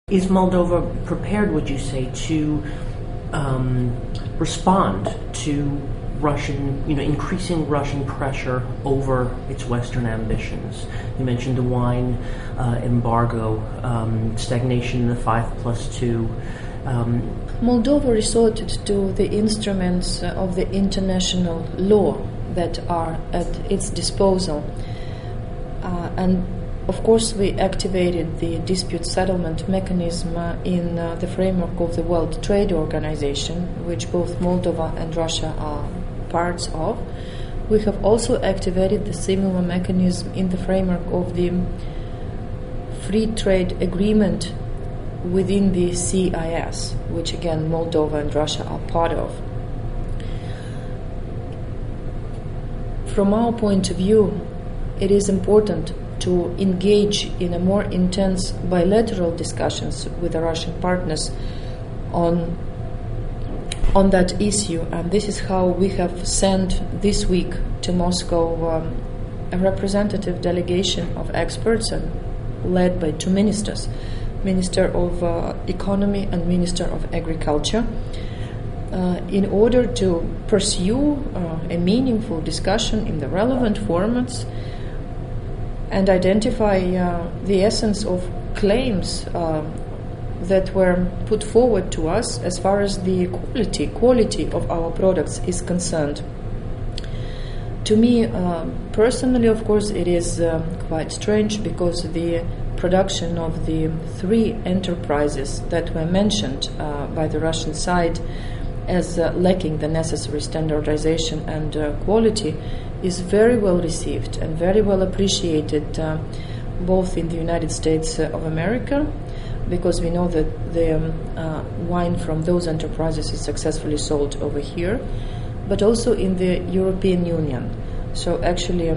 Is Moldova prepared, would you say, to respond to Russian, increasing Russian pressure over its Western ambitions? You mentioned the wine embargo, stagnation in the 5+2. Moldova resorted to the instruments of the international law that are at its disposal, and of course, we activated the dispute settlement mechanism in the framework of the World Trade Organization, which both Moldova and Russia are parts of. We have also activated the similar mechanism in the framework of the free trade agreement within the CIS, which again Moldova and Russia are part of. From our point of view, it is important to engage in a more intense bilateral discussions with the Russian partners on that issue, and this is how we have sent this week to Moscow a representative delegation of experts and led by two ministers, Minister of Economy and Minister of Agriculture, in order to pursue a meaningful discussion in the relevant formats and identify the essence of claims that were put forward to us as far as the quality of our products is concerned. To me, personally, of course, it is quite strange because the production of the three enterprises that were mentioned by the Russian side as lacking the necessary standardization and quality is very well received and very well appreciated both in the United States of America, because we know that the wine from those enterprises is successfully sold over here, but also in the European Union. So actually,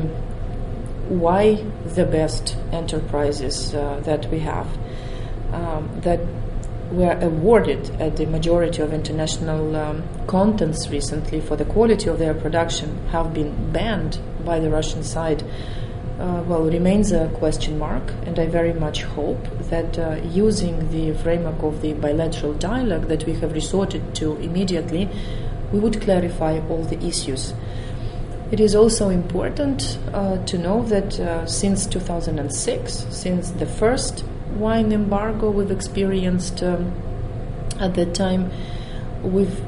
why the best enterprises that we have that were awarded at the majority of international contents recently for the quality of their production have been banned by the Russian side, remains a question mark, and I very much hope that using the framework of the bilateral dialogue that we have resorted to immediately, we would clarify all the issues. It is also important to know that since 2006, since the first wine embargo we've experienced at that time, we've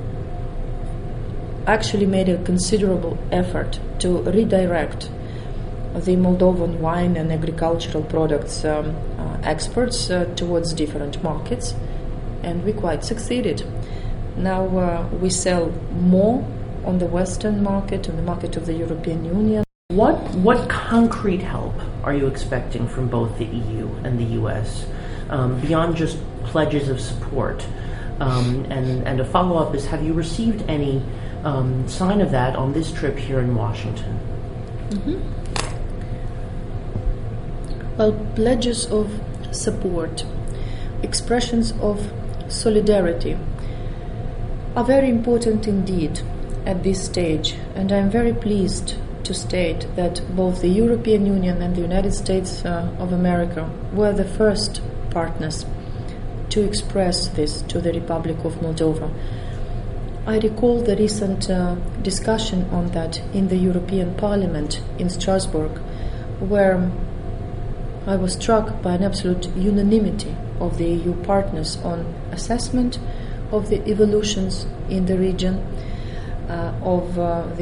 actually made a considerable effort to redirect the Moldovan wine and agricultural products exports towards different markets, and we quite succeeded. Now we sell more on the Western market, on the market of the European Union. What concrete help are you expecting from both the EU and the US, beyond just pledges of support? And a follow-up is, have you received any sign of that on this trip here in Washington? Mm-hmm. Well, pledges of support, expressions of solidarity are very important indeed at this stage, and I'm very pleased to state that both the European Union and the United States of America were the first partners to express this to the Republic of Moldova. I recall the recent discussion on that in the European Parliament in Strasbourg, where I was struck by an absolute unanimity of the EU partners on assessment of the evolutions in the region, of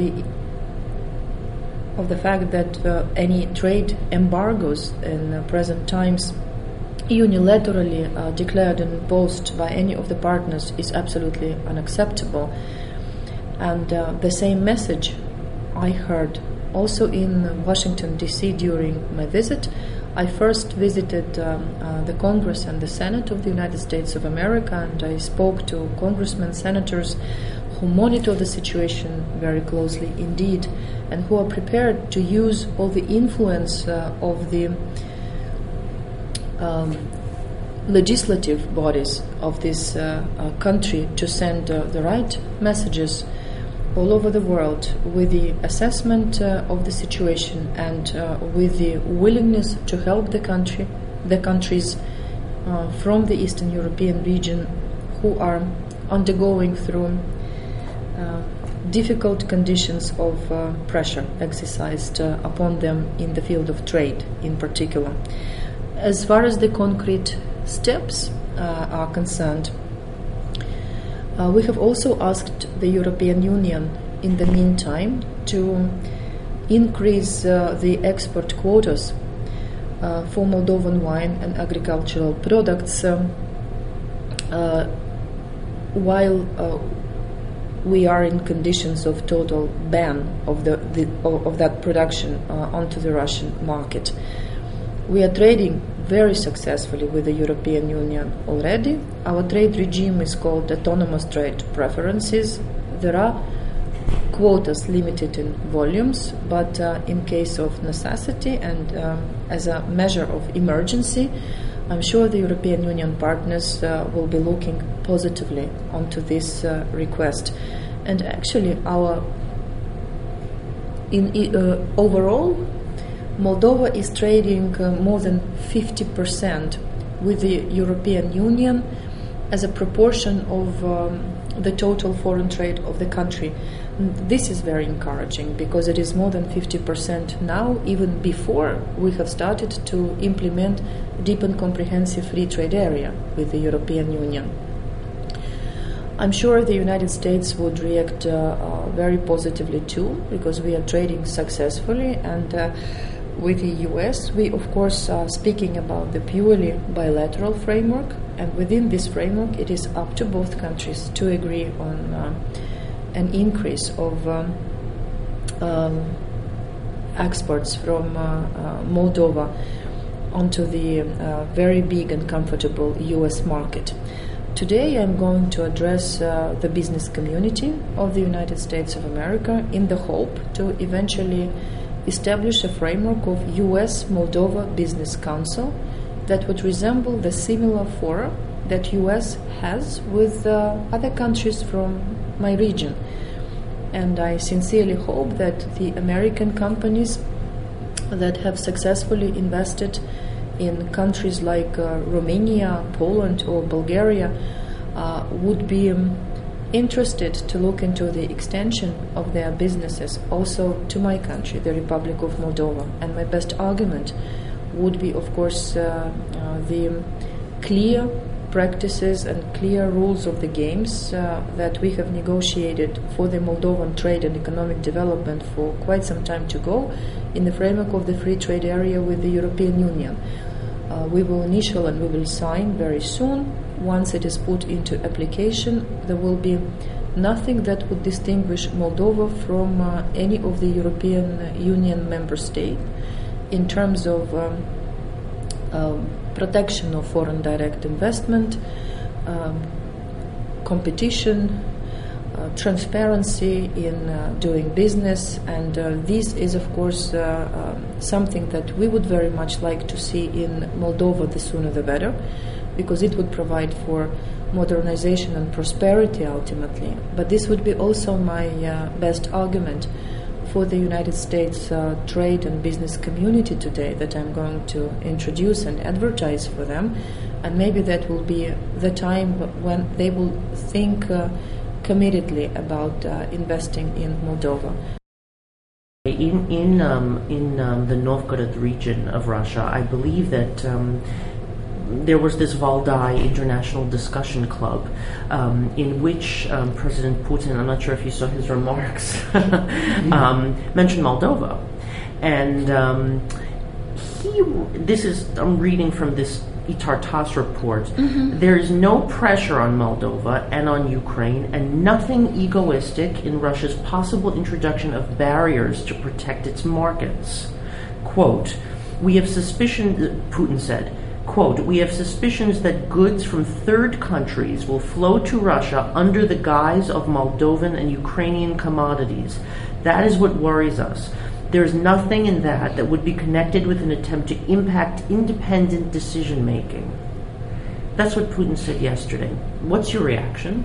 the fact that any trade embargoes in present times unilaterally declared and imposed by any of the partners is absolutely unacceptable. And the same message I heard also in Washington, D.C. during my visit. I first visited the Congress and the Senate of the United States of America, and I spoke to congressmen, senators who monitor the situation very closely indeed, and who are prepared to use all the influence of the legislative bodies of this country to send the right messages all over the world with the assessment of the situation and with the willingness to help the countries from the Eastern European region who are undergoing through difficult conditions of pressure exercised upon them in the field of trade in particular. As far as the concrete steps are concerned, we have also asked the European Union in the meantime to increase the export quotas for Moldovan wine and agricultural products while we are in conditions of total ban of that production onto the Russian market. We are trading very successfully with the European Union already. Our trade regime is called autonomous trade preferences. There are quotas limited in volumes, but in case of necessity and as a measure of emergency, I'm sure the European Union partners will be looking positively onto this request. And actually, overall, Moldova is trading more than 50% with the European Union as a proportion of the total foreign trade of the country. This is very encouraging because it is more than 50% now, even before we have started to implement deep and comprehensive free trade area with the European Union. I'm sure the United States would react very positively too, because we are trading successfully, and with the US we of course are speaking about the purely bilateral framework, and within this framework it is up to both countries to agree on an increase of exports from Moldova onto the very big and comfortable US market. Today I'm going to address the business community of the United States of America in the hope to eventually establish a framework of US-Moldova Business Council that would resemble the similar fora that US has with other countries from my region. And I sincerely hope that the American companies that have successfully invested in countries like Romania, Poland or Bulgaria would be interested to look into the extension of their businesses also to my country, the Republic of Moldova. And my best argument would be, of course, the clear practices and clear rules of the games that we have negotiated for the Moldovan trade and economic development for quite some time to go in the framework of the free trade area with the European Union. We will initial and we will sign very soon. Once it is put into application, there will be nothing that would distinguish Moldova from any of the European Union member states in terms of protection of foreign direct investment, competition, transparency in doing business, and this is of course something that we would very much like to see in Moldova, the sooner the better, because it would provide for modernization and prosperity ultimately. But this would be also my best argument for the United States trade and business community today that I'm going to introduce and advertise for them, and maybe that will be the time when they will think committedly about investing in Moldova. In the Novgorod region of Russia, I believe that there was this Valdai International Discussion Club in which President Putin, I'm not sure if you saw his remarks, mentioned Moldova. And I'm reading from this Itar-TASS report, there is no pressure on Moldova and on Ukraine, and nothing egoistic in Russia's possible introduction of barriers to protect its markets. Quote, we have suspicion, Putin said, quote, we have suspicions that goods from third countries will flow to Russia under the guise of Moldovan and Ukrainian commodities. That is what worries us. There is nothing in that would be connected with an attempt to impact independent decision-making. That's what Putin said yesterday. What's your reaction?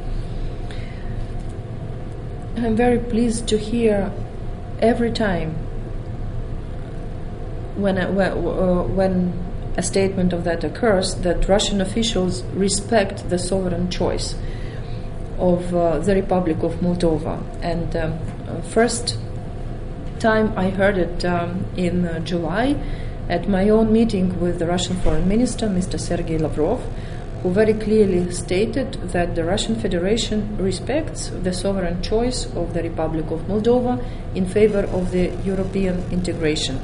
I'm very pleased to hear every time when a statement of that occurs, that Russian officials respect the sovereign choice of the Republic of Moldova. And first time I heard it in July at my own meeting with the Russian Foreign Minister, Mr. Sergei Lavrov, who very clearly stated that the Russian Federation respects the sovereign choice of the Republic of Moldova in favor of the European integration.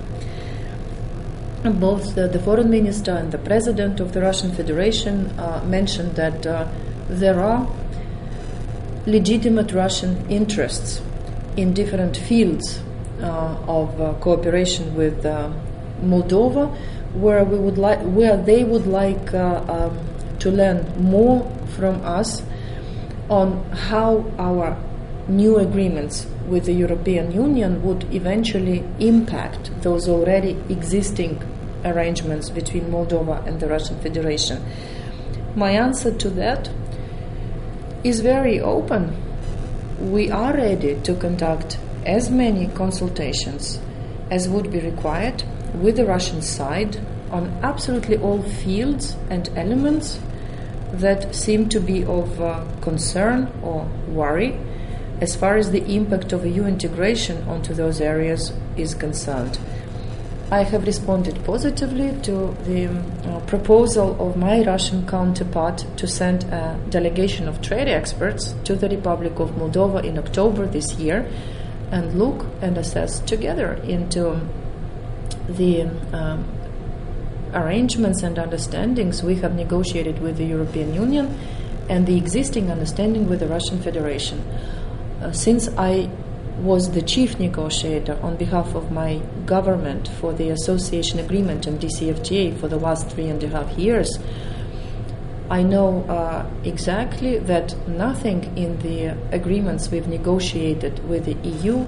Both the Foreign Minister and the President of the Russian Federation mentioned that there are legitimate Russian interests in different fields of cooperation with Moldova, where they would like to learn more from us on how our new agreements with the European Union would eventually impact those already existing arrangements between Moldova and the Russian Federation. My answer to that is very open. We are ready to conduct as many consultations as would be required with the Russian side on absolutely all fields and elements that seem to be of concern or worry as far as the impact of EU integration onto those areas is concerned. I have responded positively to the proposal of my Russian counterpart to send a delegation of trade experts to the Republic of Moldova in October this year and look and assess together into the arrangements and understandings we have negotiated with the European Union and the existing understanding with the Russian Federation. Since I was the chief negotiator on behalf of my government for the association agreement and DCFTA for the last 3.5 years, I know exactly that nothing in the agreements we've negotiated with the EU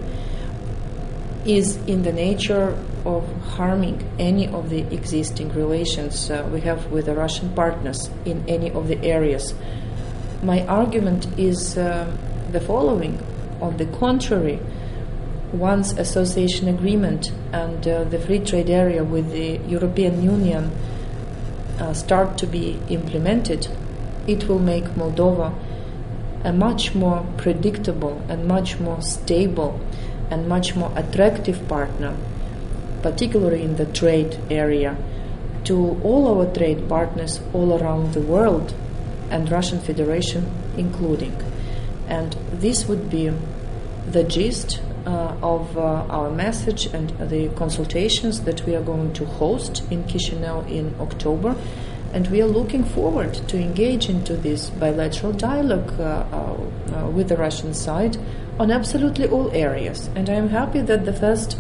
is in the nature of harming any of the existing relations we have with the Russian partners in any of the areas. My argument is the following. On the contrary, once association agreement and the free trade area with the European Union start to be implemented, it will make Moldova a much more predictable and much more stable and much more attractive partner, particularly in the trade area, to all our trade partners all around the world, and Russian Federation including. And this would be the gist of our message and the consultations that we are going to host in Chisinau in October. And we are looking forward to engage into this bilateral dialogue with the Russian side on absolutely all areas. And I am happy that the first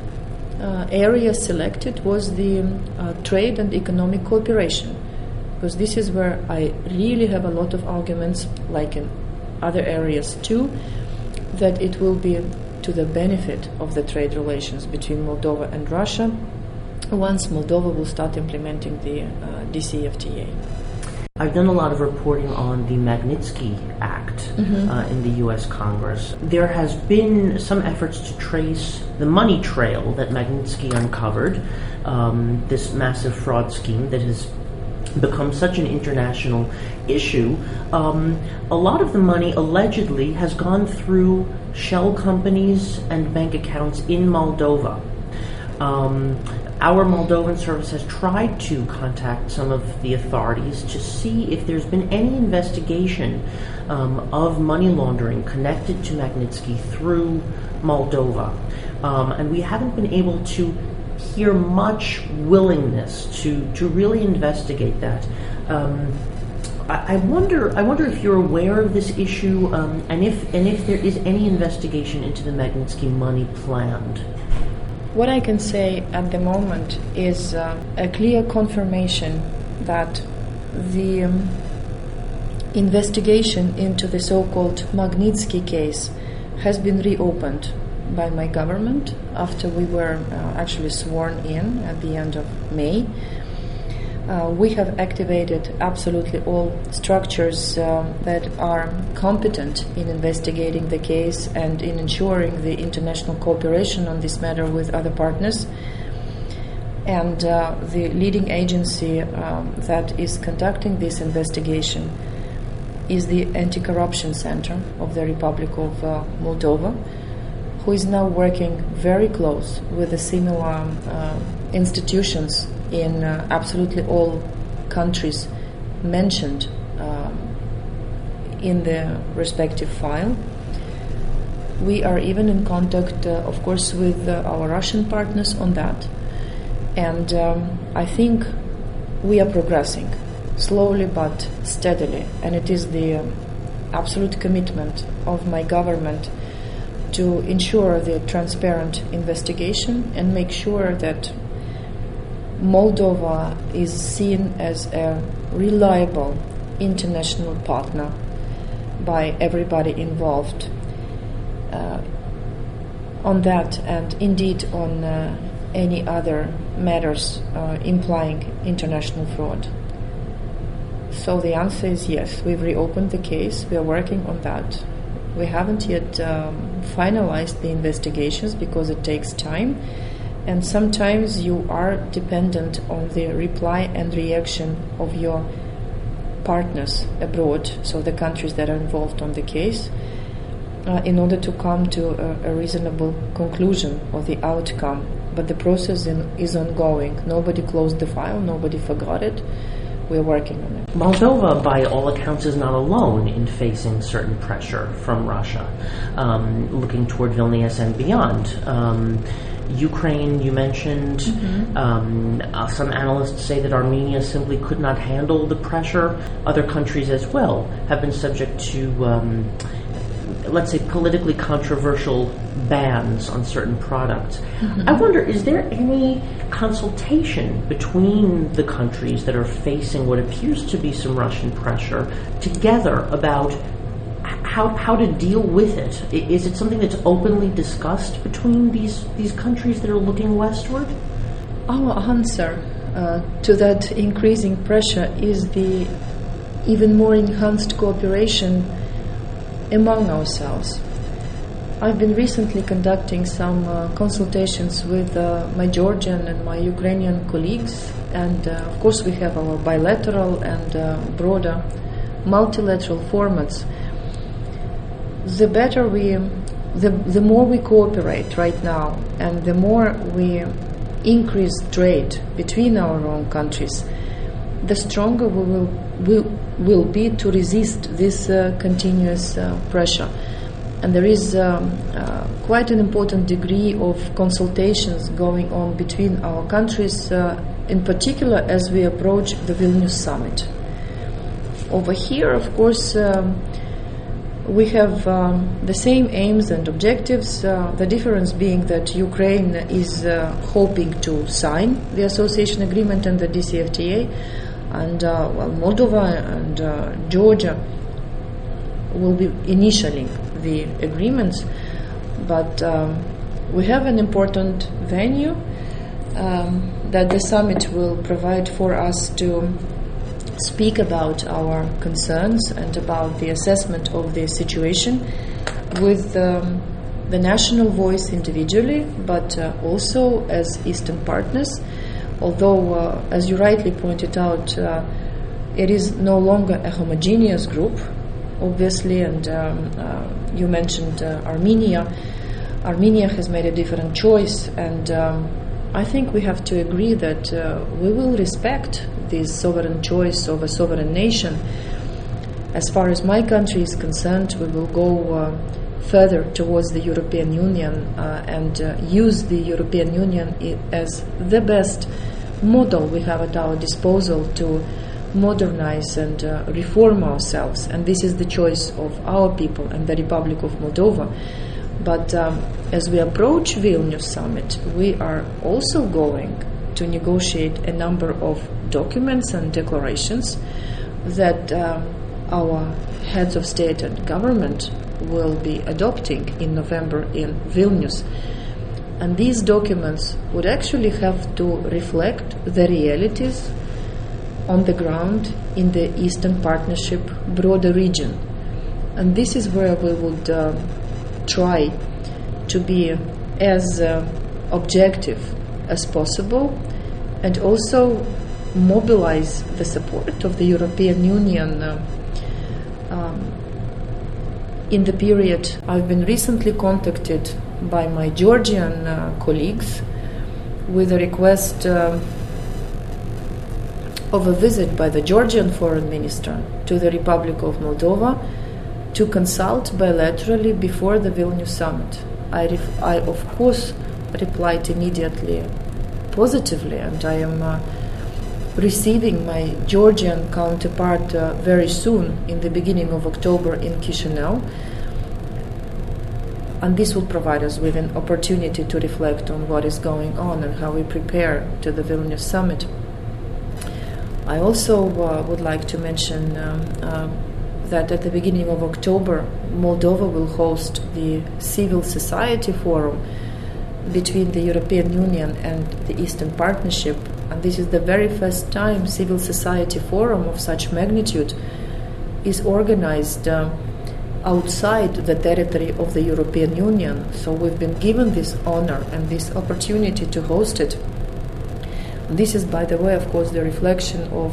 area selected was the trade and economic cooperation, because this is where I really have a lot of arguments, like in other areas too, that it will be to the benefit of the trade relations between Moldova and Russia once Moldova will start implementing the DCFTA. I've done a lot of reporting on the Magnitsky Act in the U.S. Congress. There has been some efforts to trace the money trail that Magnitsky uncovered, this massive fraud scheme that has become such an international issue. A lot of the money allegedly has gone through shell companies and bank accounts in Moldova. Our Moldovan service has tried to contact some of the authorities to see if there's been any investigation of money laundering connected to Magnitsky through Moldova. And we haven't been able to hear much willingness to really investigate that. I wonder if you're aware of this issue, and if there is any investigation into the Magnitsky money planned. What I can say at the moment is a clear confirmation that the investigation into the so-called Magnitsky case has been reopened by my government after we were actually sworn in at the end of May. We have activated absolutely all structures that are competent in investigating the case and in ensuring the international cooperation on this matter with other partners. And the leading agency that is conducting this investigation is the Anti-Corruption Center of the Republic of Moldova, who is now working very close with the similar institutions in absolutely all countries mentioned in the respective file. We are even in contact, of course, with our Russian partners on that. And I think we are progressing, slowly but steadily. And it is the absolute commitment of my government to ensure the transparent investigation and make sure that Moldova is seen as a reliable international partner by everybody involved on that, and indeed on any other matters implying international fraud. So the answer is yes, we've reopened the case, we are working on that. We haven't yet finalized the investigations because it takes time, and sometimes you are dependent on the reply and reaction of your partners abroad, so the countries that are involved on the case, in order to come to a reasonable conclusion of the outcome. But the process is ongoing. Nobody closed the file, nobody forgot it. We're working on it. Moldova, by all accounts, is not alone in facing certain pressure from Russia, looking toward Vilnius and beyond. Ukraine, you mentioned. Some analysts say that Armenia simply could not handle the pressure. Other countries as well have been subject to, let's say, politically controversial bans on certain products. I wonder, is there any consultation between the countries that are facing what appears to be some Russian pressure together about how to deal with it? Is it something that's openly discussed between these countries that are looking westward? Our answer to that increasing pressure is the even more enhanced cooperation among ourselves. I've been recently conducting some consultations with my Georgian and my Ukrainian colleagues, and of course we have our bilateral and broader multilateral formats. The more we cooperate right now, and the more we increase trade between our own countries, the stronger we will be to resist this continuous pressure. And there is quite an important degree of consultations going on between our countries, in particular as we approach the Vilnius summit. Over here, of course, we have the same aims and objectives, the difference being that Ukraine is hoping to sign the association agreement and the DCFTA, and Moldova and Georgia will be initialing the agreements, but we have an important venue that the summit will provide for us to speak about our concerns and about the assessment of the situation with the national voice individually, but also as Eastern partners. Although, as you rightly pointed out, it is no longer a homogeneous group, obviously, and you mentioned Armenia. Armenia has made a different choice, and I think we have to agree that we will respect this sovereign choice of a sovereign nation. As far as my country is concerned, we will go further towards the European Union and use the European Union as the best model we have at our disposal to modernize and reform ourselves. And this is the choice of our people and the Republic of Moldova. But as we approach Vilnius summit, we are also going to negotiate a number of documents and declarations that our heads of state and government will be adopting in November in Vilnius. And these documents would actually have to reflect the realities on the ground in the Eastern Partnership broader region. And this is where we would try to be as objective as possible and also mobilize the support of the European Union in the period. I've been recently contacted by my Georgian colleagues with a request of a visit by the Georgian foreign minister to the Republic of Moldova to consult bilaterally before the Vilnius summit. I of course replied immediately positively, and I am receiving my Georgian counterpart very soon, in the beginning of October, in Chisinau, and this will provide us with an opportunity to reflect on what is going on and how we prepare to the Vilnius summit. I also would like to mention that at the beginning of October, Moldova will host the Civil Society Forum between the European Union and the Eastern Partnership, and this is the very first time Civil Society Forum of such magnitude is organized outside the territory of the European Union. So we've been given this honor and this opportunity to host it. And this is, by the way, of course, the reflection of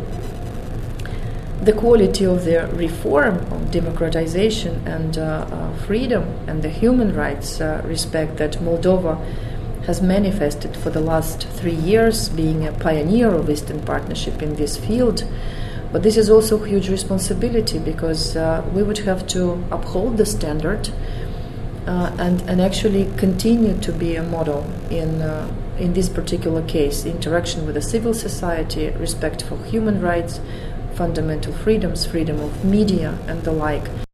the quality of the reform of democratization and freedom and the human rights respect that Moldova has manifested for the last 3 years, being a pioneer of Eastern Partnership in this field. But this is also a huge responsibility, because we would have to uphold the standard and actually continue to be a model in this particular case: interaction with the civil society, respect for human rights, fundamental freedoms, freedom of media, and the like.